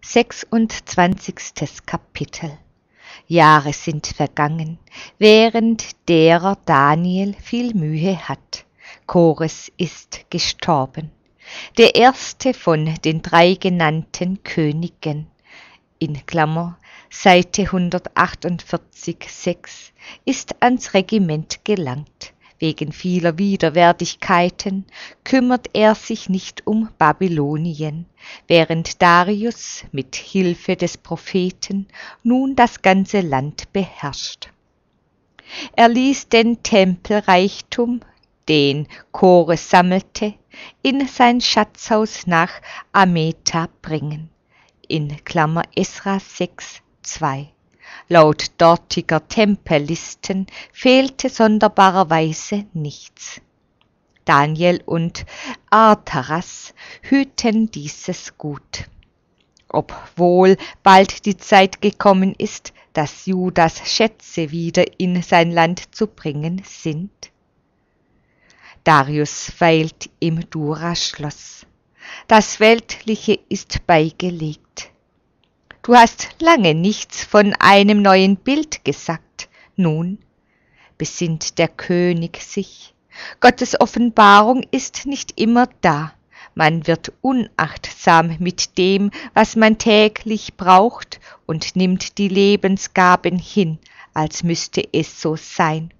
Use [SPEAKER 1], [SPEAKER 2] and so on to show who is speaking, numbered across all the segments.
[SPEAKER 1] 26. Kapitel. Jahre sind vergangen, während derer Daniel viel Mühe hat. Kores ist gestorben, der erste von den 3 genannten Königen. In Klammer, Seite 148,6 ist ans Regiment gelangt. Wegen vieler Widerwärtigkeiten kümmert er sich nicht um Babylonien, während Darius mit Hilfe des Propheten nun das ganze Land beherrscht. Er ließ den Tempelreichtum, den Kores sammelte, in sein Schatzhaus nach Ameta bringen. In Klammer Esra 6,2. Laut dortiger Tempellisten fehlte sonderbarerweise nichts. Daniel und Artaras hüten dieses Gut. Obwohl bald die Zeit gekommen ist, dass Judas Schätze wieder in sein Land zu bringen sind. Darius weilt im Dura-Schloss. Das Weltliche ist beigelegt. Du hast lange nichts von einem neuen Bild gesagt. Nun besinnt der König sich. Gottes Offenbarung ist nicht immer da. Man wird unachtsam mit dem, was man täglich braucht, und nimmt die Lebensgaben hin, als müsste es so sein.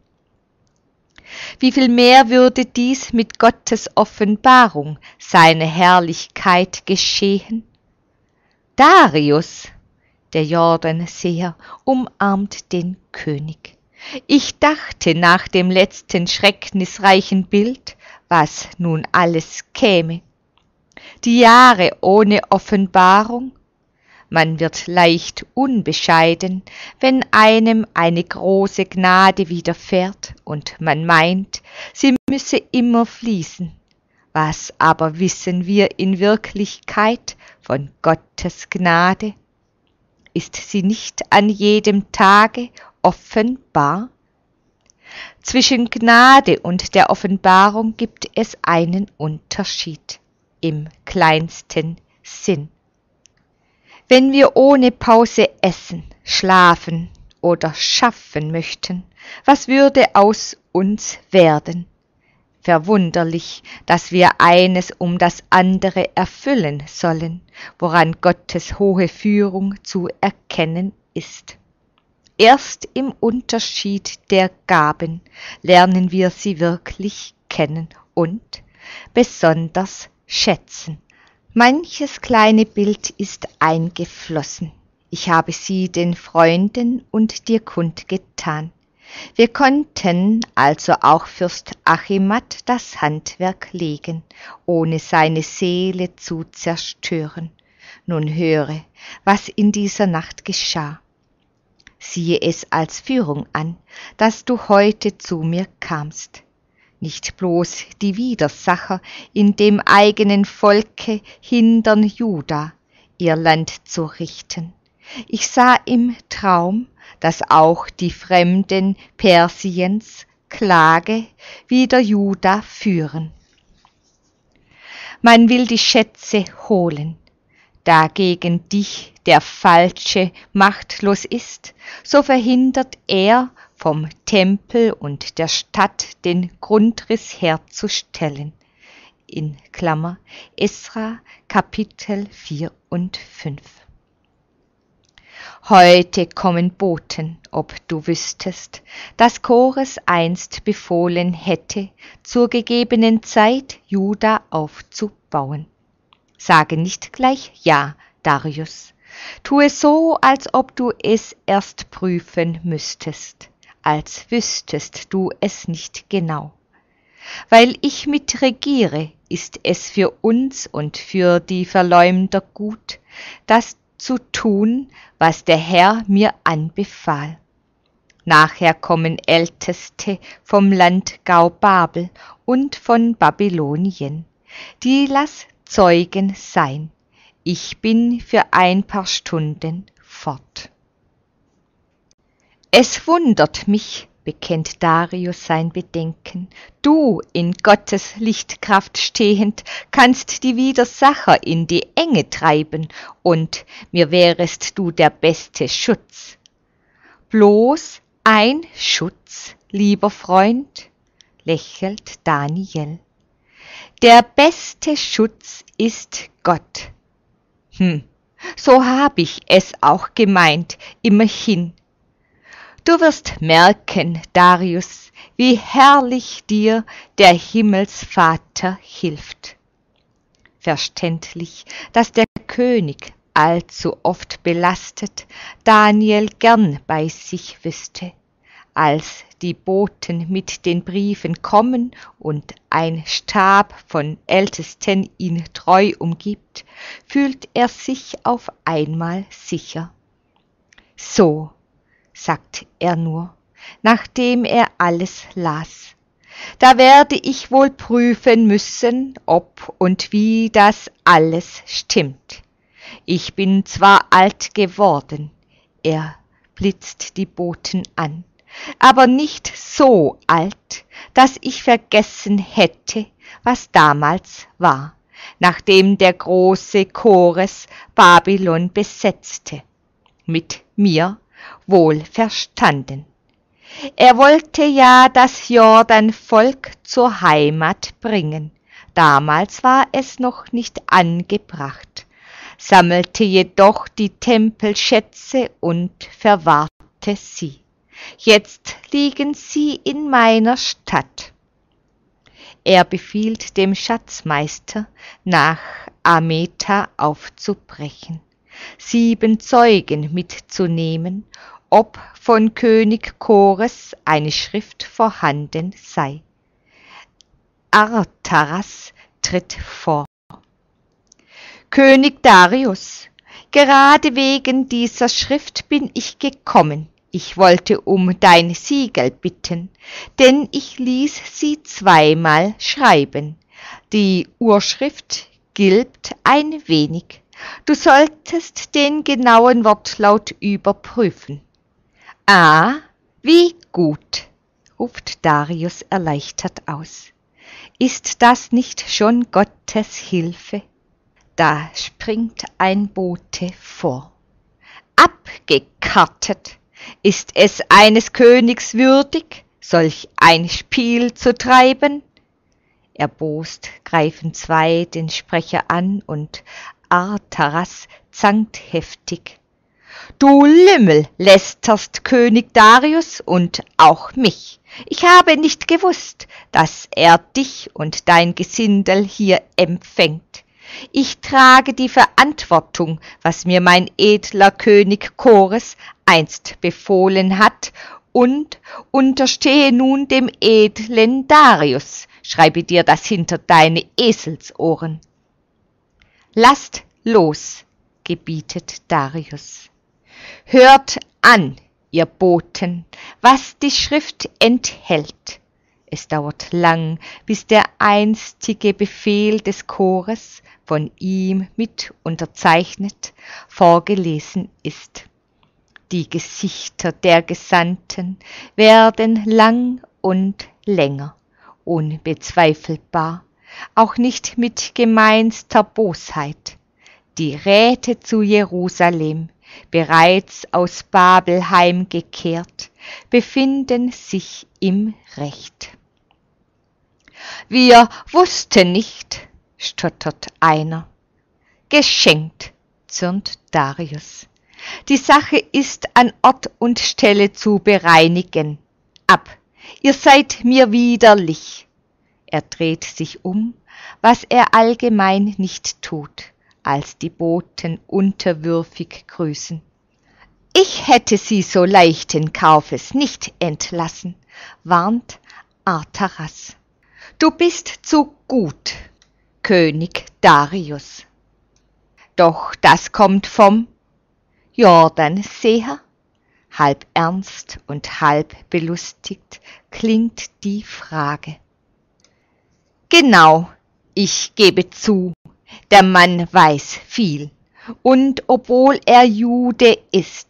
[SPEAKER 1] Wie viel mehr würde dies mit Gottes Offenbarung, seine Herrlichkeit, geschehen? Darius, der Jordanseher, umarmt den König. Ich dachte nach dem letzten schrecknisreichen Bild, was nun alles käme. Die Jahre ohne Offenbarung? Man wird leicht unbescheiden, wenn einem eine große Gnade widerfährt und man meint, sie müsse immer fließen. Was aber wissen wir in Wirklichkeit von Gottes Gnade? Ist sie nicht an jedem Tage offenbar? Zwischen Gnade und der Offenbarung gibt es einen Unterschied im kleinsten Sinn. Wenn wir ohne Pause essen, schlafen oder schaffen möchten, was würde aus uns werden? Verwunderlich, dass wir eines um das andere erfüllen sollen, woran Gottes hohe Führung zu erkennen ist. Erst im Unterschied der Gaben lernen wir sie wirklich kennen und besonders schätzen. Manches kleine Bild ist eingeflossen. Ich habe sie den Freunden und dir kundgetan. Wir konnten also auch Fürst Achimat das Handwerk legen, ohne seine Seele zu zerstören. Nun höre, was in dieser Nacht geschah. Siehe es als Führung an, dass du heute zu mir kamst. Nicht bloß die Widersacher in dem eigenen Volke hindern Juda, ihr Land zu richten. Ich sah im Traum, dass auch die Fremden Persiens Klage wider Juda führen. Man will die Schätze holen, da gegen dich der Falsche machtlos ist, so verhindert er, vom Tempel und der Stadt den Grundriss herzustellen. In Klammer Esra Kapitel 4 und 5. Heute kommen Boten, ob du wüsstest, dass Kores einst befohlen hätte, zur gegebenen Zeit Juda aufzubauen. Sage nicht gleich ja, Darius. Tue so, als ob du es erst prüfen müsstest, als wüsstest du es nicht genau. Weil ich mitregiere, ist es für uns und für die Verleumder gut, das zu tun, was der Herr mir anbefahl. Nachher kommen Älteste vom Landgau Babel und von Babylonien, die lass Zeugen sein. Ich bin für ein paar Stunden fort. Es wundert mich, bekennt Darius sein Bedenken. Du, in Gottes Lichtkraft stehend, kannst die Widersacher in die Enge treiben, und mir wärest du der beste Schutz. Bloß ein Schutz, lieber Freund, lächelt Daniel. Der beste Schutz ist Gott. So hab ich es auch gemeint, immerhin. Du wirst merken, Darius, wie herrlich dir der Himmelsvater hilft. Verständlich, dass der König, allzu oft belastet, Daniel gern bei sich wüsste. Als die Boten mit den Briefen kommen und ein Stab von Ältesten ihn treu umgibt, fühlt er sich auf einmal sicher. So, sagt er nur, nachdem er alles las. Da werde ich wohl prüfen müssen, ob und wie das alles stimmt. Ich bin zwar alt geworden, er blitzt die Boten an, aber nicht so alt, dass ich vergessen hätte, was damals war, nachdem der große Kores Babylon besetzte. Mit mir wohl verstanden. Er wollte ja das Jordanvolk zur Heimat bringen. Damals war es noch nicht angebracht, sammelte jedoch die Tempelschätze und verwahrte sie. Jetzt liegen sie in meiner Stadt. Er befiehlt dem Schatzmeister, nach Ameta aufzubrechen, 7 Zeugen mitzunehmen, ob von König Kores eine Schrift vorhanden sei. Artaras tritt vor. König Darius, gerade wegen dieser Schrift bin ich gekommen. Ich wollte um dein Siegel bitten, denn ich ließ sie 2-mal schreiben. Die Urschrift gilt ein wenig. Du solltest den genauen Wortlaut überprüfen. Ah, wie gut, ruft Darius erleichtert aus. Ist das nicht schon Gottes Hilfe? Da springt ein Bote vor. Abgekartet! Ist es eines Königs würdig, solch ein Spiel zu treiben? Erbost greifen 2 den Sprecher an und Artaras zankt heftig. Du Lümmel lästerst König Darius und auch mich. Ich habe nicht gewusst, dass er dich und dein Gesindel hier empfängt. Ich trage die Verantwortung, was mir mein edler König Kores einst befohlen hat, und unterstehe nun dem edlen Darius. Schreibe dir das hinter deine Eselsohren. Lasst los, gebietet Darius. Hört an, ihr Boten, was die Schrift enthält. Es dauert lang, bis der einstige Befehl des Kores, von ihm mit unterzeichnet, vorgelesen ist. Die Gesichter der Gesandten werden lang und länger, unbezweifelbar, auch nicht mit gemeinster Bosheit. Die Räte zu Jerusalem, bereits aus Babel heimgekehrt, befinden sich im Recht. Wir wussten nicht, stottert einer. Geschenkt, zürnt Darius. Die Sache ist an Ort und Stelle zu bereinigen. Ab, ihr seid mir widerlich. Er dreht sich um, was er allgemein nicht tut, als die Boten unterwürfig grüßen. Ich hätte sie so leichten Kaufes nicht entlassen, warnt Artaras. Du bist zu gut, König Darius. Doch das kommt vom Jordanseher? Halb ernst und halb belustigt klingt die Frage. Genau, ich gebe zu, der Mann weiß viel, und obwohl er Jude ist,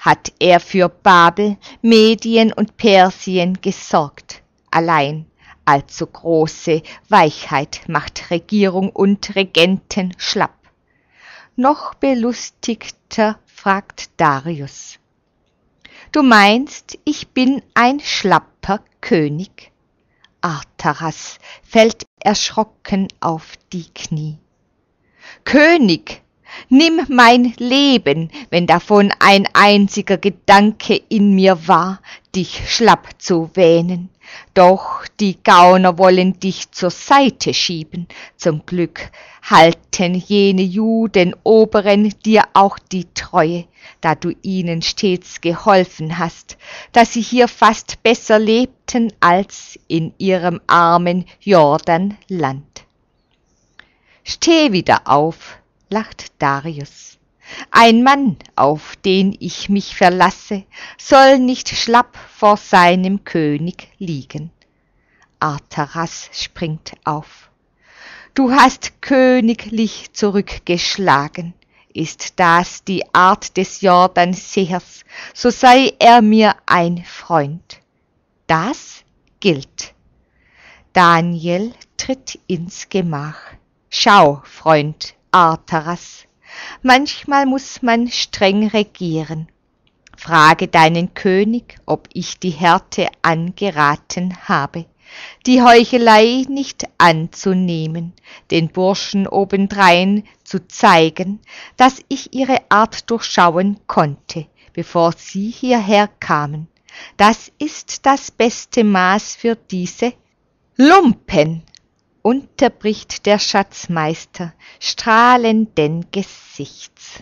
[SPEAKER 1] hat er für Babel, Medien und Persien gesorgt. Allein allzu große Weichheit macht Regierung und Regenten schlapp. Noch belustigter fragt Darius: Du meinst, ich bin ein schlapper König? Artaras fällt erschrocken auf die Knie. König, nimm mein Leben, wenn davon ein einziger Gedanke in mir war, dich schlapp zu wähnen. Doch die Gauner wollen dich zur Seite schieben. Zum Glück halten jene Judenoberen dir auch die Treue, da du ihnen stets geholfen hast, dass sie hier fast besser lebten als in ihrem armen Jordanland. Steh wieder auf, lacht Darius. Ein Mann, auf den ich mich verlasse, soll nicht schlapp vor seinem König liegen. Artaras springt auf. Du hast königlich zurückgeschlagen. Ist das die Art des Jordansehers, so sei er mir ein Freund. Das gilt. Daniel tritt ins Gemach. Schau, Freund Artaras, manchmal muss man streng regieren. Frage deinen König, ob ich die Härte angeraten habe, die Heuchelei nicht anzunehmen, den Burschen obendrein zu zeigen, dass ich ihre Art durchschauen konnte, bevor sie hierher kamen. Das ist das beste Maß für diese Lumpen, unterbricht der Schatzmeister strahlenden Gesichts.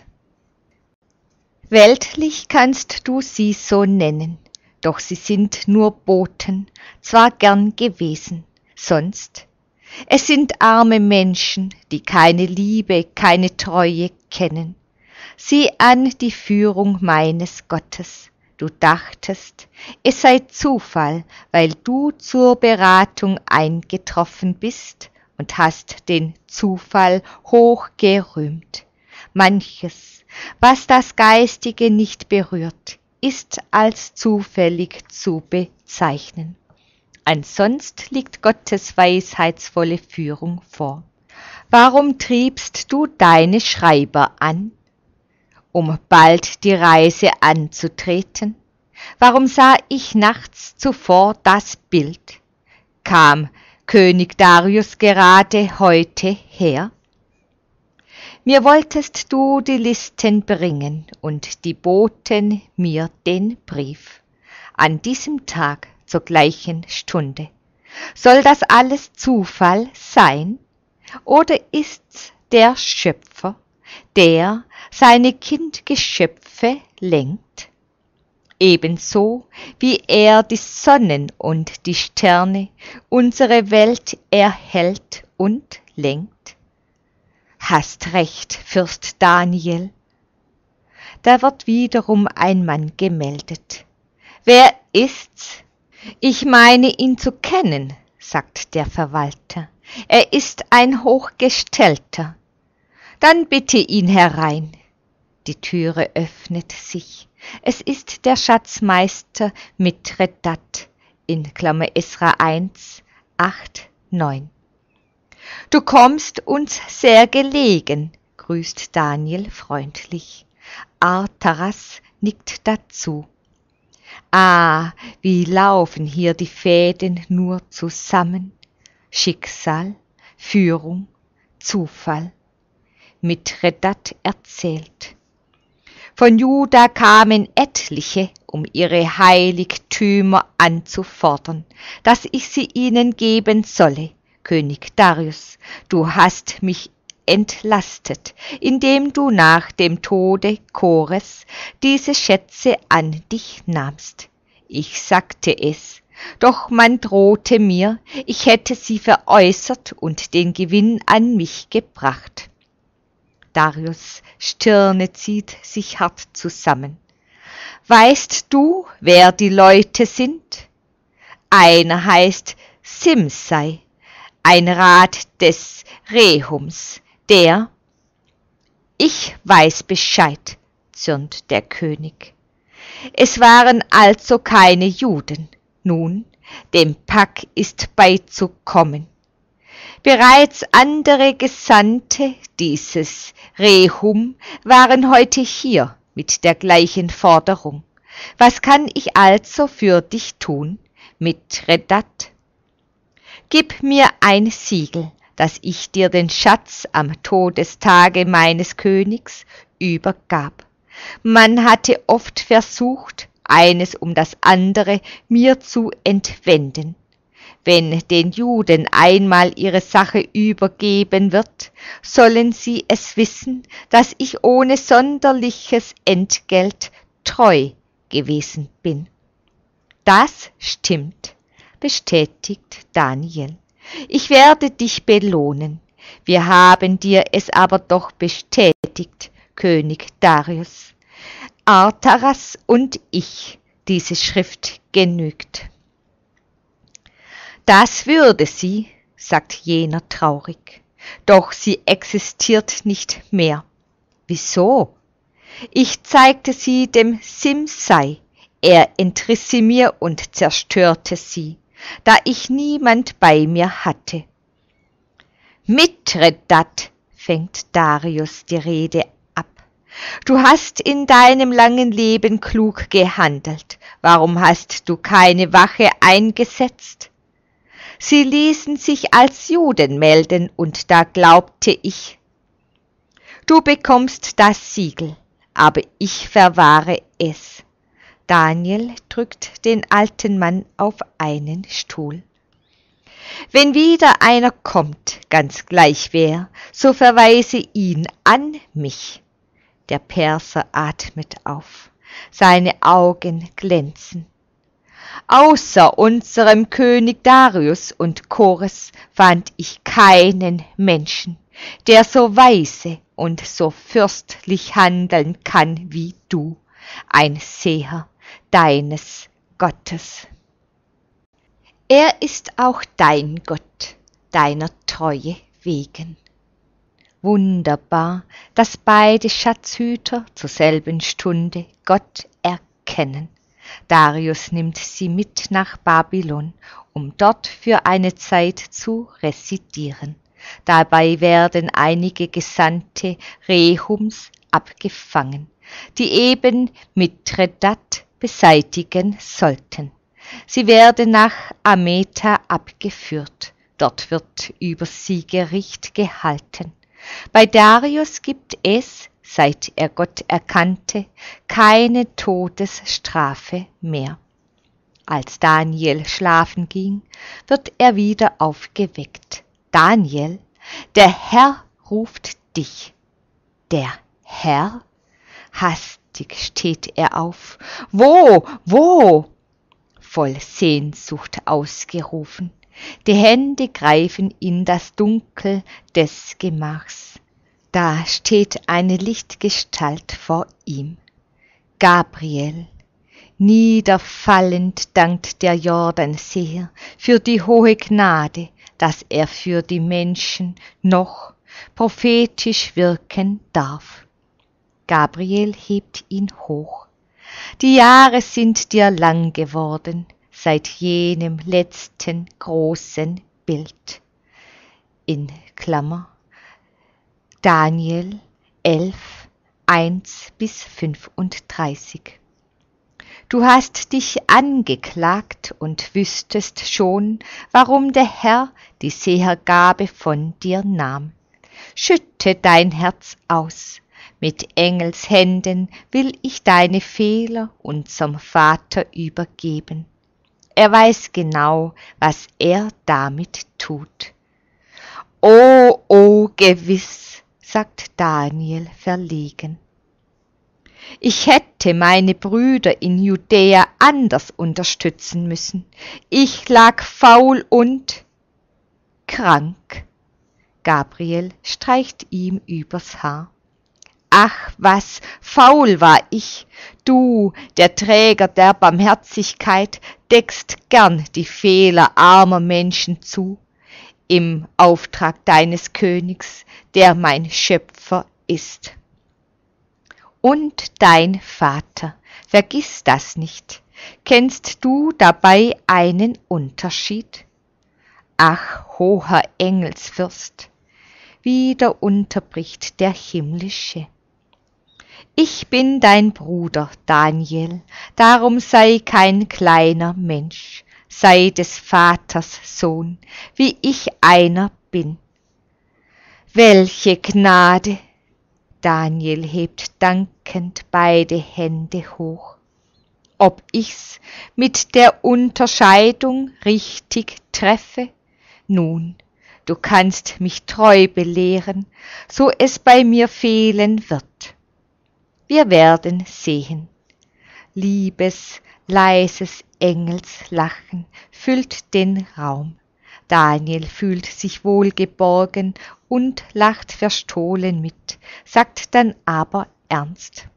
[SPEAKER 1] Weltlich kannst du sie so nennen, doch sie sind nur Boten, zwar gern gewesen, sonst. Es sind arme Menschen, die keine Liebe, keine Treue kennen. Sieh an die Führung meines Gottes. Du dachtest, es sei Zufall, weil du zur Beratung eingetroffen bist und hast den Zufall hoch gerühmt. Manches, was das Geistige nicht berührt, ist als zufällig zu bezeichnen. Ansonst liegt Gottes weisheitsvolle Führung vor. Warum triebst du deine Schreiber an? Um bald die Reise anzutreten? Warum sah ich nachts zuvor das Bild? Kam König Darius gerade heute her? Mir wolltest du die Listen bringen und die boten mir den Brief. An diesem Tag zur gleichen Stunde. Soll das alles Zufall sein? Oder ist's der Schöpfer, der seine Kindgeschöpfe lenkt? Ebenso wie er die Sonnen und die Sterne, unsere Welt erhält und lenkt? Hast recht, Fürst Daniel. Da wird wiederum ein Mann gemeldet. Wer ist's? Ich meine ihn zu kennen, sagt der Verwalter. Er ist ein Hochgestellter. Dann bitte ihn herein. Die Türe öffnet sich. Es ist der Schatzmeister Mithredat in Klammer Esra 1, 8, 9. Du kommst uns sehr gelegen, grüßt Daniel freundlich. Artaras nickt dazu. Ah, wie laufen hier die Fäden nur zusammen. Schicksal, Führung, Zufall. Mithredat erzählt. Von Juda kamen etliche, um ihre Heiligtümer anzufordern, dass ich sie ihnen geben solle. König Darius, du hast mich entlastet, indem du nach dem Tode Kores diese Schätze an dich nahmst. Ich sagte es, doch man drohte mir, ich hätte sie veräußert und den Gewinn an mich gebracht. Darius' Stirne zieht sich hart zusammen. Weißt du, wer die Leute sind? Einer heißt Simsei, ein Rat des Rehums, ich weiß Bescheid, zürnt der König. Es waren also keine Juden. Nun, dem Pack ist beizukommen. Bereits andere Gesandte dieses Rehum waren heute hier mit der gleichen Forderung. Was kann ich also für dich tun, Mithredath? Gib mir ein Siegel, dass ich dir den Schatz am Todestage meines Königs übergab. Man hatte oft versucht, eines um das andere mir zu entwenden. Wenn den Juden einmal ihre Sache übergeben wird, sollen sie es wissen, dass ich ohne sonderliches Entgelt treu gewesen bin. Das stimmt, bestätigt Daniel. Ich werde dich belohnen. Wir haben dir es aber doch bestätigt, König Darius. Artaras und ich, diese Schrift genügt. Das würde sie, sagt jener traurig, doch sie existiert nicht mehr. Wieso? Ich zeigte sie dem Simsei, er entriss sie mir und zerstörte sie, da ich niemand bei mir hatte. Mithredath, fängt Darius die Rede ab. Du hast in deinem langen Leben klug gehandelt. Warum hast du keine Wache eingesetzt? Sie ließen sich als Juden melden, und da glaubte ich. Du bekommst das Siegel, aber ich verwahre es. Daniel drückt den alten Mann auf einen Stuhl. Wenn wieder einer kommt, ganz gleich wer, so verweise ihn an mich. Der Perser atmet auf, seine Augen glänzen. Außer unserem König Darius und Chores fand ich keinen Menschen, der so weise und so fürstlich handeln kann wie du, ein Seher deines Gottes. Er ist auch dein Gott, deiner Treue wegen. Wunderbar, dass beide Schatzhüter zur selben Stunde Gott erkennen. Darius nimmt sie mit nach Babylon, um dort für eine Zeit zu residieren. Dabei werden einige Gesandte Rehums abgefangen, die eben Mithredath beseitigen sollten. Sie werden nach Ameta abgeführt. Dort wird über sie Gericht gehalten. Bei Darius gibt es, seit er Gott erkannte, keine Todesstrafe mehr. Als Daniel schlafen ging, wird er wieder aufgeweckt. Daniel, der Herr ruft dich. Der Herr? Hastig steht er auf. Wo? Voll Sehnsucht ausgerufen. Die Hände greifen in das Dunkel des Gemachs. Da steht eine Lichtgestalt vor ihm. Gabriel. Niederfallend dankt der Jordanseher für die hohe Gnade, dass er für die Menschen noch prophetisch wirken darf. Gabriel hebt ihn hoch. Die Jahre sind dir lang geworden, seit jenem letzten großen Bild. In Klammer Daniel 11, 1-35. Du hast dich angeklagt und wüsstest schon, warum der Herr die Sehergabe von dir nahm. Schütte dein Herz aus. Mit Engelshänden will ich deine Fehler unserem Vater übergeben. Er weiß genau, was er damit tut. Oh, gewiss, sagt Daniel verlegen. Ich hätte meine Brüder in Judäa anders unterstützen müssen. Ich lag faul und krank. Gabriel streicht ihm übers Haar. Ach, was faul war ich! Du, der Träger der Barmherzigkeit, deckst gern die Fehler armer Menschen zu, im Auftrag deines Königs, der mein Schöpfer ist. und dein Vater, vergiss das nicht. Kennst du dabei einen Unterschied? Ach, hoher Engelsfürst, wieder unterbricht der Himmlische. Ich bin dein Bruder, Daniel, darum sei kein kleiner Mensch, sei des Vaters Sohn, wie ich einer bin. Welche Gnade! Daniel hebt dankend beide Hände hoch. Ob ich's mit der Unterscheidung richtig treffe? Nun, du kannst mich treu belehren, so es bei mir fehlen wird. Wir werden sehen. Liebes, leises Engelslachen füllt den Raum. Daniel fühlt sich wohlgeborgen und lacht verstohlen mit, sagt dann aber ernst.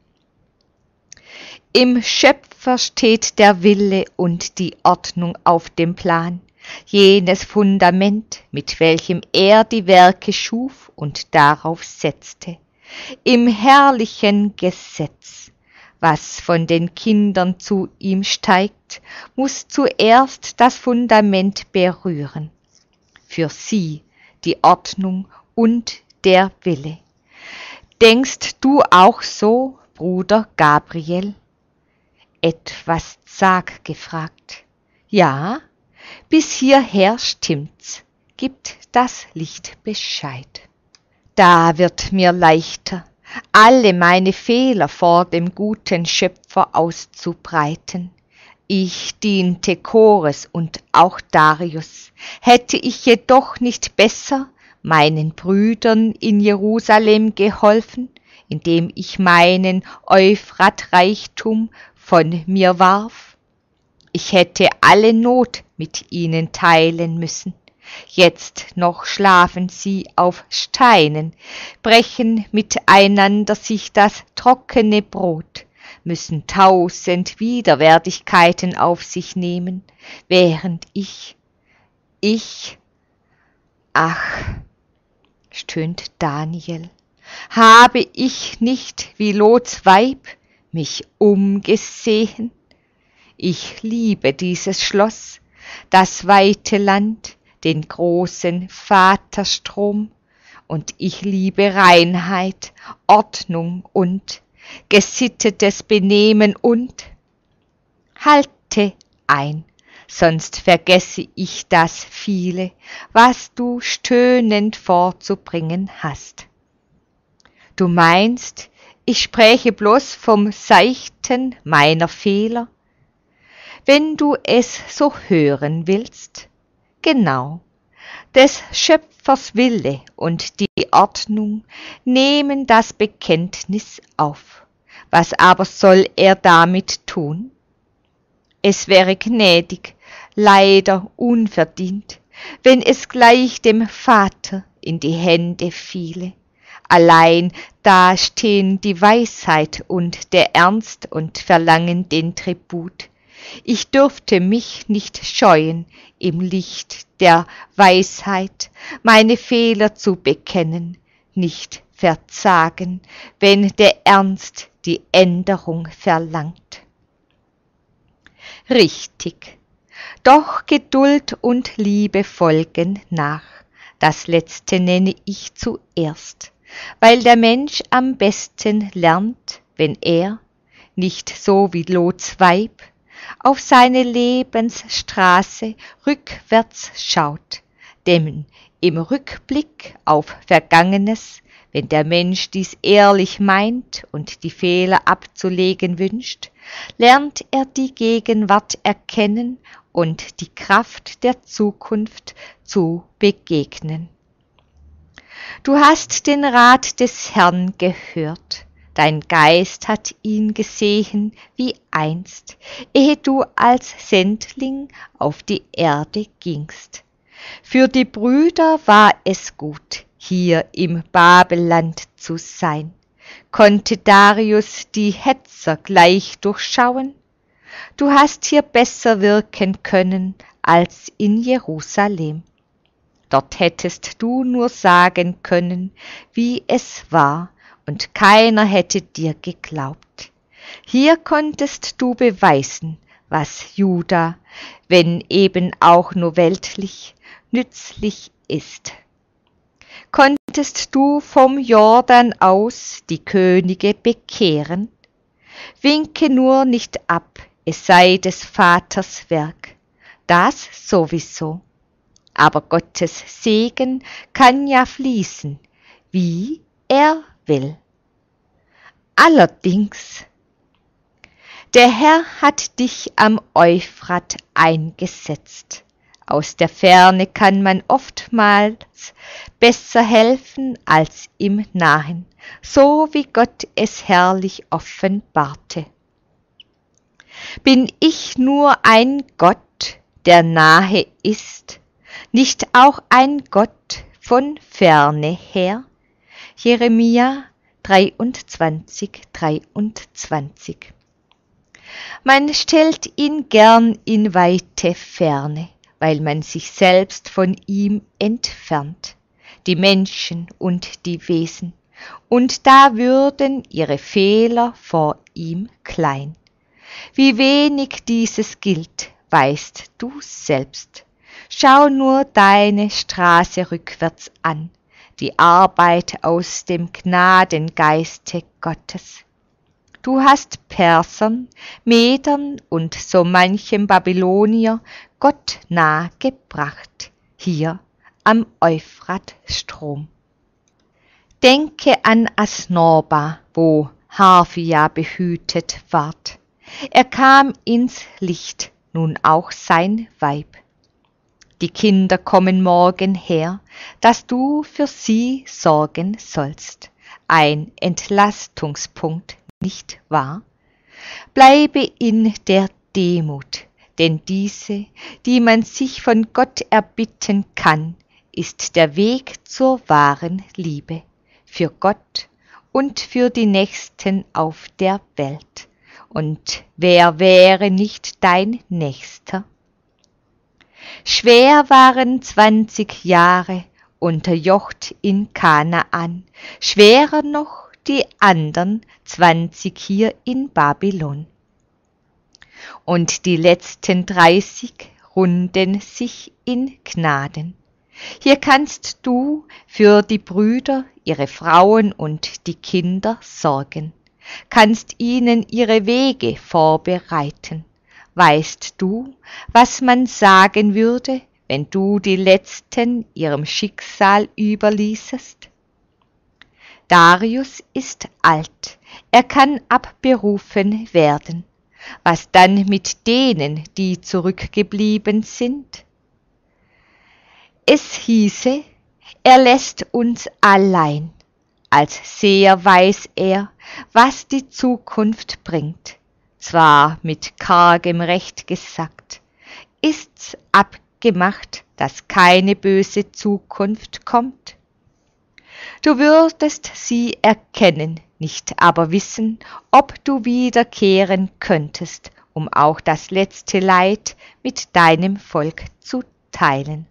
[SPEAKER 1] Im Schöpfer steht der Wille und die Ordnung auf dem Plan, jenes Fundament, mit welchem er die Werke schuf und darauf setzte. Im herrlichen Gesetz, was von den Kindern zu ihm steigt, muß zuerst das Fundament berühren. Für sie die Ordnung und der Wille. Denkst du auch so, Bruder Gabriel? Etwas zag gefragt. Ja, bis hierher stimmt's, gibt das Licht Bescheid. Da wird mir leichter, alle meine Fehler vor dem guten Schöpfer auszubreiten. Ich diente Chores und auch Darius. Hätte ich jedoch nicht besser meinen Brüdern in Jerusalem geholfen, indem ich meinen Euphratreichtum von mir warf? Ich hätte alle Not mit ihnen teilen müssen. Jetzt noch schlafen sie auf Steinen, brechen miteinander sich das trockene Brot, müssen 1000 Widerwärtigkeiten auf sich nehmen, während ach, stöhnt Daniel, habe ich nicht wie Lots Weib mich umgesehen? Ich liebe dieses Schloss, das weite Land, den großen Vaterstrom, und ich liebe Reinheit, Ordnung und gesittetes Benehmen und halte ein, sonst vergesse ich das viele, was du stöhnend vorzubringen hast. Du meinst, ich spräche bloß vom Seichten meiner Fehler? Wenn du es so hören willst, genau, des Schöpfers Wille und die Ordnung nehmen das Bekenntnis auf. Was aber soll er damit tun? Es wäre gnädig, leider unverdient, wenn es gleich dem Vater in die Hände fiele. Allein da stehen die Weisheit und der Ernst und verlangen den Tribut. Ich dürfte mich nicht scheuen, im Licht der Weisheit meine Fehler zu bekennen, nicht verzagen, wenn der Ernst die Änderung verlangt. Richtig, doch Geduld und Liebe folgen nach, das Letzte nenne ich zuerst, weil der Mensch am besten lernt, wenn er, nicht so wie Lots Weib, auf seine Lebensstraße rückwärts schaut, denn im Rückblick auf Vergangenes, wenn der Mensch dies ehrlich meint und die Fehler abzulegen wünscht, lernt er die Gegenwart erkennen und die Kraft der Zukunft zu begegnen. Du hast den Rat des Herrn gehört, dein Geist hat ihn gesehen wie einst, ehe du als Sendling auf die Erde gingst. Für die Brüder war es gut, hier im Babelland zu sein. Konnte Darius die Hetzer gleich durchschauen? Du hast hier besser wirken können als in Jerusalem. Dort hättest du nur sagen können, wie es war, und keiner hätte dir geglaubt. Hier konntest du beweisen, was Juda, wenn eben auch nur weltlich, nützlich ist. Konntest du vom Jordan aus die Könige bekehren? Winke nur nicht ab, es sei des Vaters Werk, das sowieso. Aber Gottes Segen kann ja fließen, wie er will. Allerdings, der Herr hat dich am Euphrat eingesetzt. Aus der Ferne kann man oftmals besser helfen als im Nahen, so wie Gott es herrlich offenbarte. Bin ich nur ein Gott, der nahe ist, nicht auch ein Gott von ferne her? Jeremia 23, 23. Man stellt ihn gern in weite Ferne, weil man sich selbst von ihm entfernt, die Menschen und die Wesen, und da würden ihre Fehler vor ihm klein. Wie wenig dieses gilt, weißt du selbst. Schau nur deine Straße rückwärts an, die Arbeit aus dem Gnadengeiste Gottes. Du hast Persern, Medern und so manchem Babylonier Gott nah gebracht, hier am Euphratstrom. Denke an Asnorba, wo Harphia behütet ward. Er kam ins Licht, nun auch sein Weib. Die Kinder kommen morgen her, dass du für sie sorgen sollst. Ein Entlastungspunkt, nicht wahr? Bleibe in der Demut, denn diese, die man sich von Gott erbitten kann, ist der Weg zur wahren Liebe, für Gott und für die Nächsten auf der Welt. Und wer wäre nicht dein Nächster? Schwer waren 20 Jahre unterjocht in Kanaan, schwerer noch die andern 20 hier in Babylon. Und die letzten 30 runden sich in Gnaden. Hier kannst du für die Brüder, ihre Frauen und die Kinder sorgen, kannst ihnen ihre Wege vorbereiten. Weißt du, was man sagen würde, wenn du die Letzten ihrem Schicksal überließest? Darius ist alt, er kann abberufen werden. Was dann mit denen, die zurückgeblieben sind? Es hieße, er lässt uns allein. Als Seher weiß er, was die Zukunft bringt. Zwar mit kargem Recht gesagt, ist's abgemacht, dass keine böse Zukunft kommt? Du würdest sie erkennen, nicht aber wissen, ob du wiederkehren könntest, um auch das letzte Leid mit deinem Volk zu teilen.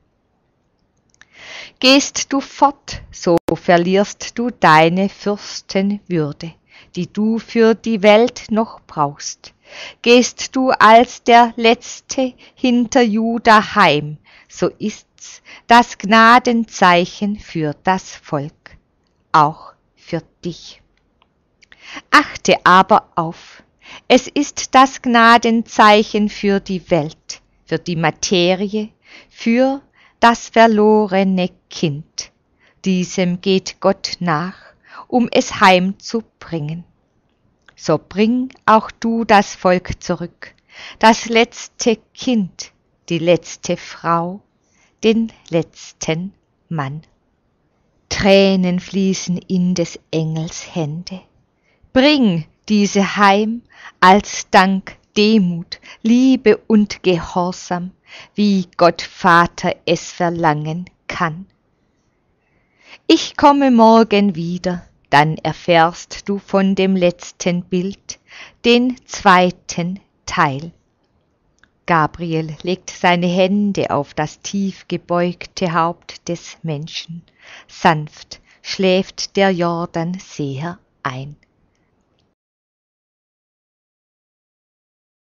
[SPEAKER 1] Gehst du fort, so verlierst du deine Fürstenwürde, die du für die Welt noch brauchst. Gehst du als der Letzte hinter Juda heim, so ist's das Gnadenzeichen für das Volk, auch für dich. Achte aber auf, es ist das Gnadenzeichen für die Welt, für die Materie, für das verlorene Kind. Diesem geht Gott nach, um es heimzubringen. So bring auch du das Volk zurück, das letzte Kind, die letzte Frau, den letzten Mann. Tränen fließen in des Engels Hände. Bring diese heim als Dank, Demut, Liebe und Gehorsam, wie Gott Vater es verlangen kann. Ich komme morgen wieder, dann erfährst du von dem letzten Bild den zweiten Teil. Gabriel legt seine Hände auf das tief gebeugte Haupt des Menschen. Sanft schläft der Jordanseher ein.